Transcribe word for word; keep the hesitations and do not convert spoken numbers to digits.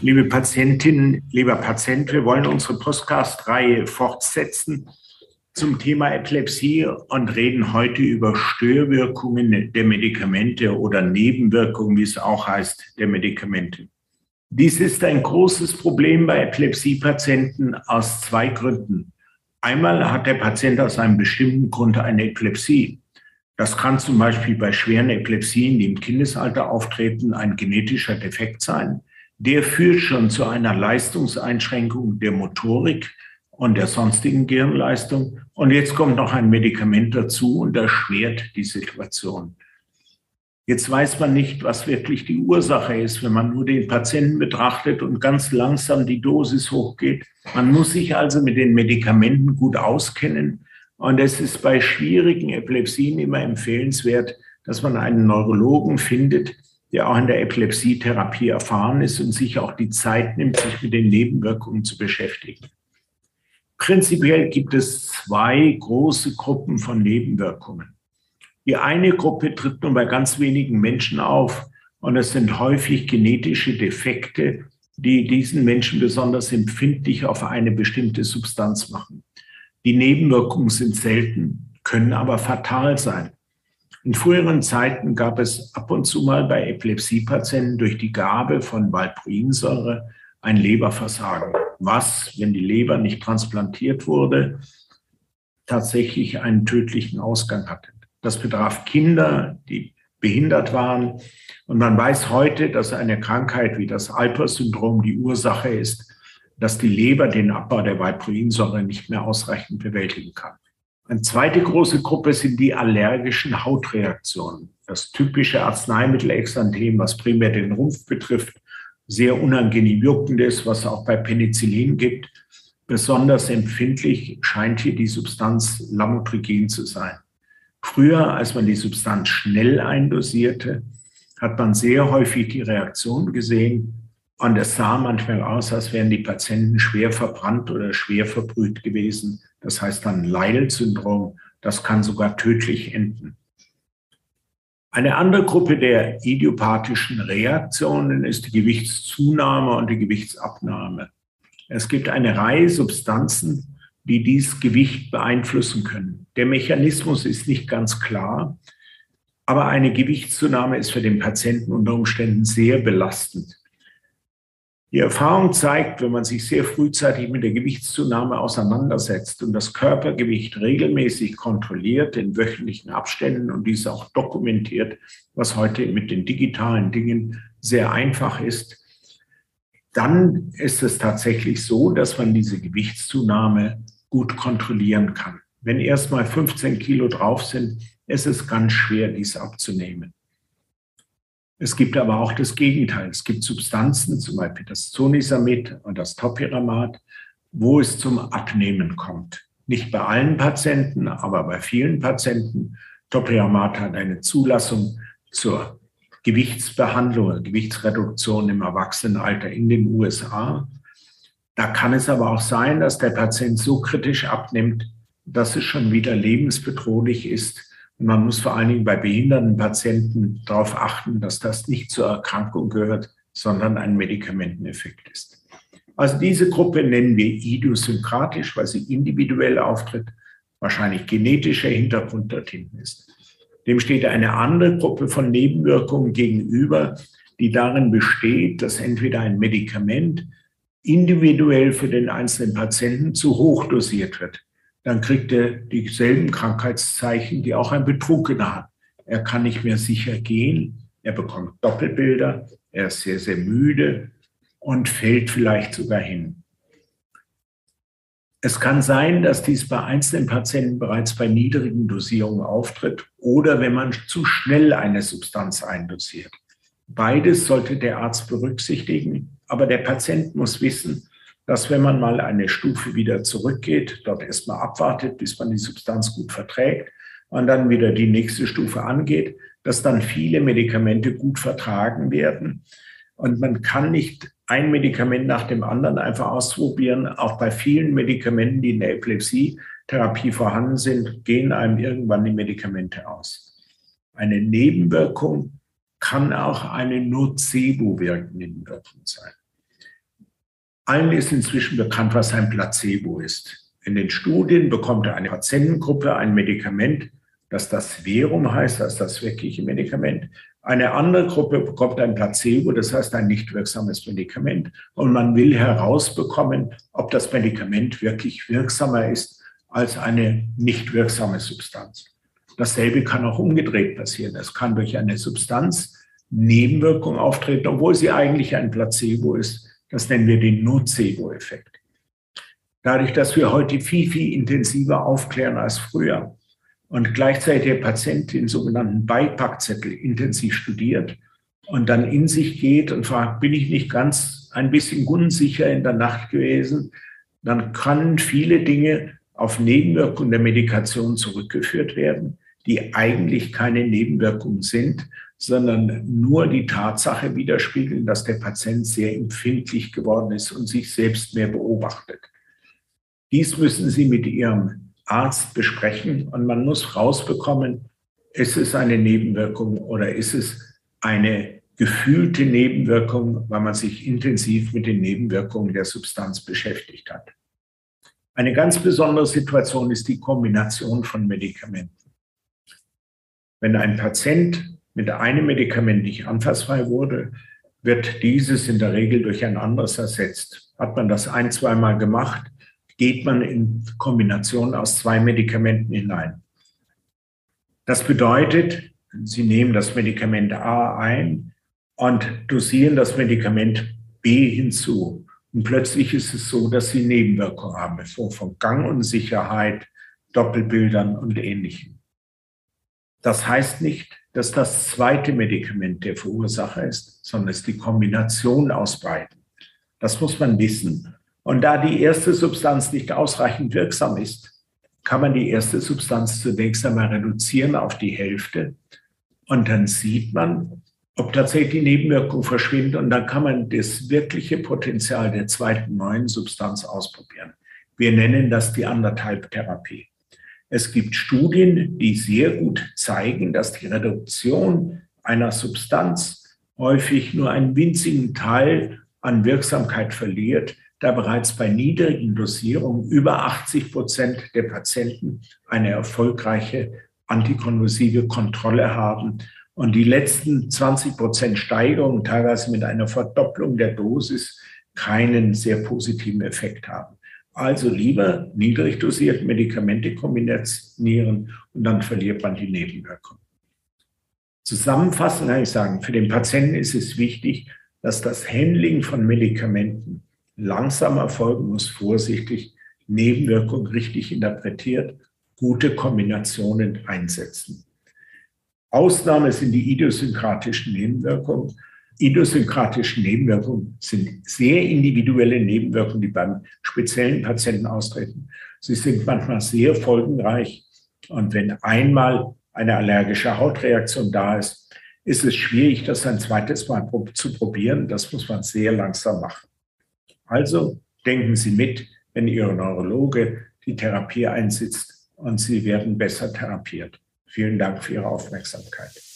Liebe Patientinnen, lieber Patient, wir wollen unsere Podcast-Reihe fortsetzen zum Thema Epilepsie und reden heute über Störwirkungen der Medikamente oder Nebenwirkungen, wie es auch heißt, der Medikamente. Dies ist ein großes Problem bei Epilepsiepatienten aus zwei Gründen. Einmal hat der Patient aus einem bestimmten Grund eine Epilepsie. Das kann zum Beispiel bei schweren Epilepsien, die im Kindesalter auftreten, ein genetischer Defekt sein. Der führt schon zu einer Leistungseinschränkung der Motorik und der sonstigen Gehirnleistung. Und jetzt kommt noch ein Medikament dazu und erschwert die Situation. Jetzt weiß man nicht, was wirklich die Ursache ist, wenn man nur den Patienten betrachtet und ganz langsam die Dosis hochgeht. Man muss sich also mit den Medikamenten gut auskennen. Und es ist bei schwierigen Epilepsien immer empfehlenswert, dass man einen Neurologen findet, der auch in der Epilepsietherapie erfahren ist und sich auch die Zeit nimmt, sich mit den Nebenwirkungen zu beschäftigen. Prinzipiell gibt es zwei große Gruppen von Nebenwirkungen. Die eine Gruppe tritt nur bei ganz wenigen Menschen auf und es sind häufig genetische Defekte, die diesen Menschen besonders empfindlich auf eine bestimmte Substanz machen. Die Nebenwirkungen sind selten, können aber fatal sein. In früheren Zeiten gab es ab und zu mal bei Epilepsiepatienten durch die Gabe von Valproinsäure ein Leberversagen, was, wenn die Leber nicht transplantiert wurde, tatsächlich einen tödlichen Ausgang hatte. Das betraf Kinder, die behindert waren. Und man weiß heute, dass eine Krankheit wie das Alpers-Syndrom die Ursache ist, dass die Leber den Abbau der Valproinsäure nicht mehr ausreichend bewältigen kann. Eine zweite große Gruppe sind die allergischen Hautreaktionen. Das typische Arzneimittelexanthem, was primär den Rumpf betrifft, sehr unangenehm juckendes, was es auch bei Penicillin gibt. Besonders empfindlich scheint hier die Substanz Lamotrigin zu sein. Früher, als man die Substanz schnell eindosierte, hat man sehr häufig die Reaktion gesehen. Und es sah manchmal aus, als wären die Patienten schwer verbrannt oder schwer verbrüht gewesen. Das heißt dann Leidl-Syndrom. Das kann sogar tödlich enden. Eine andere Gruppe der idiopathischen Reaktionen ist die Gewichtszunahme und die Gewichtsabnahme. Es gibt eine Reihe Substanzen, die dieses Gewicht beeinflussen können. Der Mechanismus ist nicht ganz klar, aber eine Gewichtszunahme ist für den Patienten unter Umständen sehr belastend. Die Erfahrung zeigt, wenn man sich sehr frühzeitig mit der Gewichtszunahme auseinandersetzt und das Körpergewicht regelmäßig kontrolliert in wöchentlichen Abständen und dies auch dokumentiert, was heute mit den digitalen Dingen sehr einfach ist, dann ist es tatsächlich so, dass man diese Gewichtszunahme gut kontrollieren kann. Wenn erst mal fünfzehn Kilo drauf sind, ist es ganz schwer, dies abzunehmen. Es gibt aber auch das Gegenteil. Es gibt Substanzen, zum Beispiel das Zonisamid und das Topiramat, wo es zum Abnehmen kommt. Nicht bei allen Patienten, aber bei vielen Patienten. Topiramat hat eine Zulassung zur Gewichtsbehandlung, Gewichtsreduktion im Erwachsenenalter in den U S A. Da kann es aber auch sein, dass der Patient so kritisch abnimmt, dass es schon wieder lebensbedrohlich ist. Und man muss vor allen Dingen bei behinderten Patienten darauf achten, dass das nicht zur Erkrankung gehört, sondern ein Medikamenteneffekt ist. Also diese Gruppe nennen wir idiosynkratisch, weil sie individuell auftritt, wahrscheinlich genetischer Hintergrund dorthin ist. Dem steht eine andere Gruppe von Nebenwirkungen gegenüber, die darin besteht, dass entweder ein Medikament individuell für den einzelnen Patienten zu hoch dosiert wird. Dann kriegt er dieselben Krankheitszeichen, die auch ein Betrunkener hat. Er kann nicht mehr sicher gehen, er bekommt Doppelbilder, er ist sehr, sehr müde und fällt vielleicht sogar hin. Es kann sein, dass dies bei einzelnen Patienten bereits bei niedrigen Dosierungen auftritt oder wenn man zu schnell eine Substanz eindosiert. Beides sollte der Arzt berücksichtigen, aber der Patient muss wissen, dass wenn man mal eine Stufe wieder zurückgeht, dort erstmal abwartet, bis man die Substanz gut verträgt und dann wieder die nächste Stufe angeht, dass dann viele Medikamente gut vertragen werden. Und man kann nicht ein Medikament nach dem anderen einfach ausprobieren. Auch bei vielen Medikamenten, die in der Epilepsietherapie vorhanden sind, gehen einem irgendwann die Medikamente aus. Eine Nebenwirkung kann auch eine nocebo wirkende Nebenwirkung sein. Allen ist inzwischen bekannt, was ein Placebo ist. In den Studien bekommt eine Patientengruppe ein Medikament, das das Verum heißt, das ist das wirkliche Medikament. Eine andere Gruppe bekommt ein Placebo, das heißt ein nicht wirksames Medikament. Und man will herausbekommen, ob das Medikament wirklich wirksamer ist als eine nicht wirksame Substanz. Dasselbe kann auch umgedreht passieren. Es kann durch eine Substanz Nebenwirkung auftreten, obwohl sie eigentlich ein Placebo ist. Das nennen wir den Nocebo-Effekt. Dadurch, dass wir heute viel, viel intensiver aufklären als früher und gleichzeitig der Patient den sogenannten Beipackzettel intensiv studiert und dann in sich geht und fragt, bin ich nicht ganz ein bisschen unsicher in der Nacht gewesen, dann können viele Dinge auf Nebenwirkungen der Medikation zurückgeführt werden, die eigentlich keine Nebenwirkungen sind, sondern nur die Tatsache widerspiegeln, dass der Patient sehr empfindlich geworden ist und sich selbst mehr beobachtet. Dies müssen Sie mit Ihrem Arzt besprechen und man muss rausbekommen, ist es eine Nebenwirkung oder ist es eine gefühlte Nebenwirkung, weil man sich intensiv mit den Nebenwirkungen der Substanz beschäftigt hat. Eine ganz besondere Situation ist die Kombination von Medikamenten. Wenn ein Patient mit einem Medikament nicht anfassfrei wurde, wird dieses in der Regel durch ein anderes ersetzt. Hat man das ein-, zweimal gemacht, geht man in Kombination aus zwei Medikamenten hinein. Das bedeutet, Sie nehmen das Medikament A ein und dosieren das Medikament B hinzu. Und plötzlich ist es so, dass Sie Nebenwirkungen haben, von Gangunsicherheit, Doppelbildern und Ähnlichem. Das heißt nicht, dass das zweite Medikament der Verursacher ist, sondern es ist die Kombination aus beiden. Das muss man wissen. Und da die erste Substanz nicht ausreichend wirksam ist, kann man die erste Substanz zunächst einmal reduzieren auf die Hälfte. Und dann sieht man, ob tatsächlich die Nebenwirkung verschwindet. Und dann kann man das wirkliche Potenzial der zweiten neuen Substanz ausprobieren. Wir nennen das die Anderthalb-Therapie. Es gibt Studien, die sehr gut zeigen, dass die Reduktion einer Substanz häufig nur einen winzigen Teil an Wirksamkeit verliert, da bereits bei niedrigen Dosierungen über achtzig Prozent der Patienten eine erfolgreiche antikonvulsive Kontrolle haben und die letzten zwanzig Prozent Steigerung, teilweise mit einer Verdopplung der Dosis, keinen sehr positiven Effekt haben. Also lieber niedrig dosiert Medikamente kombinieren und dann verliert man die Nebenwirkung. Zusammenfassend kann ich sagen, für den Patienten ist es wichtig, dass das Handling von Medikamenten langsam erfolgen muss, vorsichtig, Nebenwirkungen richtig interpretiert, gute Kombinationen einsetzen. Ausnahme sind die idiosynkratischen Nebenwirkungen. Idiosynkratische Nebenwirkungen sind sehr individuelle Nebenwirkungen, die beim speziellen Patienten austreten. Sie sind manchmal sehr folgenreich. Und wenn einmal eine allergische Hautreaktion da ist, ist es schwierig, das ein zweites Mal zu probieren. Das muss man sehr langsam machen. Also denken Sie mit, wenn Ihr Neurologe die Therapie einsetzt und Sie werden besser therapiert. Vielen Dank für Ihre Aufmerksamkeit.